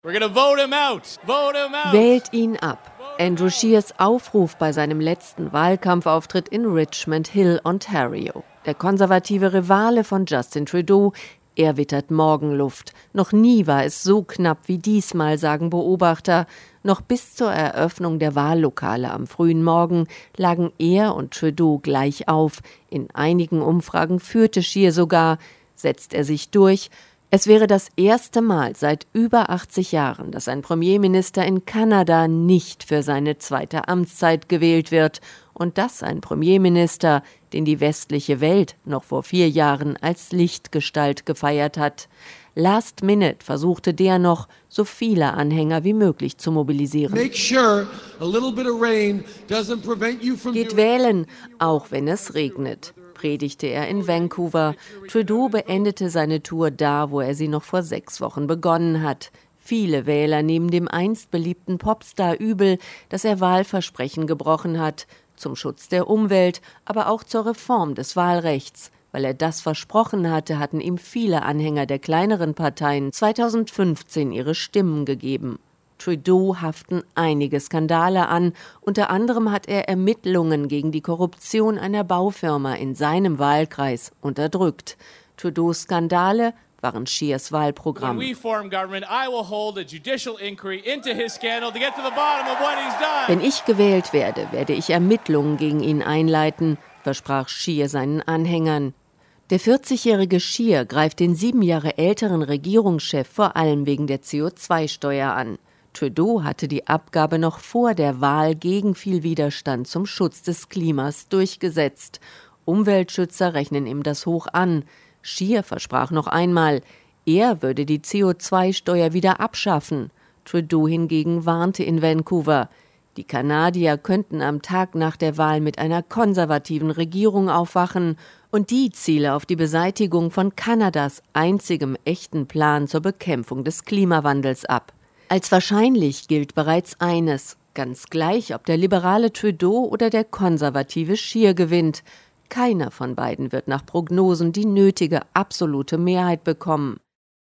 Wählt ihn ab. Andrew Scheers Aufruf bei seinem letzten Wahlkampfauftritt in Richmond Hill, Ontario. Der konservative Rivale von Justin Trudeau, er wittert Morgenluft. Noch nie war es so knapp wie diesmal, sagen Beobachter. Noch bis zur Eröffnung der Wahllokale am frühen Morgen lagen er und Trudeau gleich auf. In einigen Umfragen führte Scheer sogar. Setzt er sich durch? Es wäre das erste Mal seit über 80 Jahren, dass ein Premierminister in Kanada nicht für seine zweite Amtszeit gewählt wird. Und das ein Premierminister, den die westliche Welt noch vor 4 Jahren als Lichtgestalt gefeiert hat. Last Minute versuchte der noch, so viele Anhänger wie möglich zu mobilisieren. Geht wählen, auch wenn es regnet, predigte er in Vancouver. Trudeau beendete seine Tour da, wo er sie noch vor 6 Wochen begonnen hat. Viele Wähler nehmen dem einst beliebten Popstar übel, dass er Wahlversprechen gebrochen hat, zum Schutz der Umwelt, aber auch zur Reform des Wahlrechts. Weil er das versprochen hatte, hatten ihm viele Anhänger der kleineren Parteien 2015 ihre Stimmen gegeben. Trudeau haften einige Skandale an. Unter anderem hat er Ermittlungen gegen die Korruption einer Baufirma in seinem Wahlkreis unterdrückt. Trudeaus Skandale waren Scheers Wahlprogramm. Wenn ich gewählt werde, werde ich Ermittlungen gegen ihn einleiten, versprach Scheer seinen Anhängern. Der 40-jährige Scheer greift den 7 Jahre älteren Regierungschef vor allem wegen der CO2-Steuer an. Trudeau hatte die Abgabe noch vor der Wahl gegen viel Widerstand zum Schutz des Klimas durchgesetzt. Umweltschützer rechnen ihm das hoch an. Scheer versprach noch einmal, er würde die CO2-Steuer wieder abschaffen. Trudeau hingegen warnte in Vancouver. Die Kanadier könnten am Tag nach der Wahl mit einer konservativen Regierung aufwachen und die ziele auf die Beseitigung von Kanadas einzigem echten Plan zur Bekämpfung des Klimawandels ab. Als wahrscheinlich gilt bereits eines, ganz gleich, ob der liberale Trudeau oder der konservative Scheer gewinnt. Keiner von beiden wird nach Prognosen die nötige absolute Mehrheit bekommen.